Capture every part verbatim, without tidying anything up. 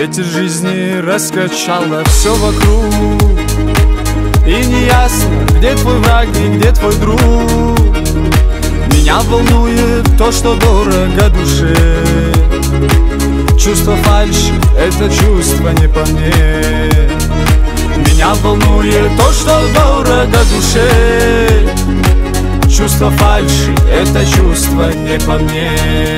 Ветер жизни раскачало все вокруг, и неясно, где твой враг и где твой друг. Меня волнует то, что дорого душе. Чувство фальши — это чувство не по мне. Меня волнует то, что дорого душе. Чувство фальши — это чувство не по мне.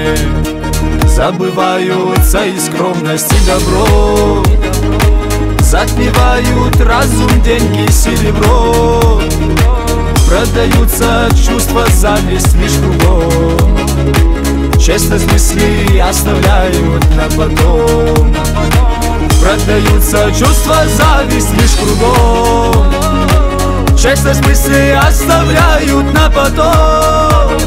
Забываются и скромность, и добро. Затмевают разум, деньги, серебро. Продаются чувства, зависть лишь кругом. Честность мыслей оставляют на потом. Продаются чувства, зависть лишь кругом. Честность мыслей оставляют на потом.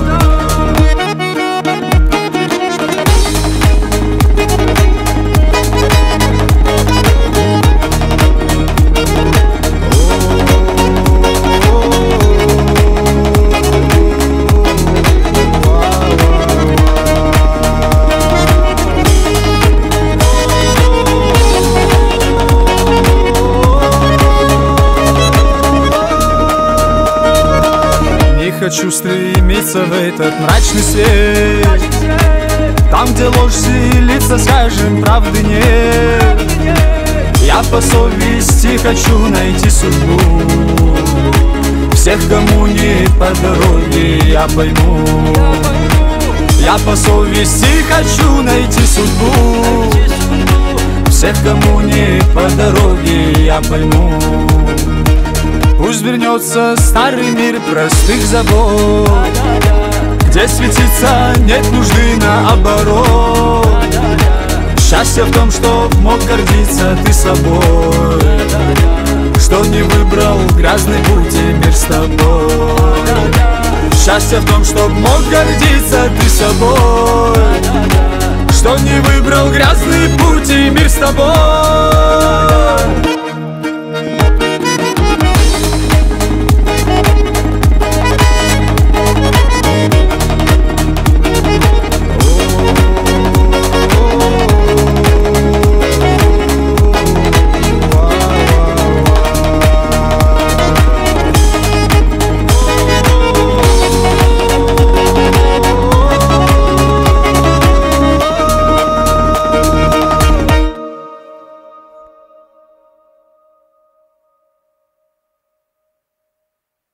Хочу стремиться в этот мрачный свет, там, где ложь селится, скажем, правды нет. Я по совести хочу найти судьбу. Всех, кому не по дороге, я пойму. Я по совести хочу найти судьбу. Всех, кому не по дороге, я пойму. Пусть вернется старый мир простых забот, где светиться нет нужды наоборот. Счастье в том, что мог гордиться ты собой, что не выбрал грязный путь и мир с тобой. Счастье в том, что мог гордиться ты собой, что не выбрал грязный путь и мир с тобой.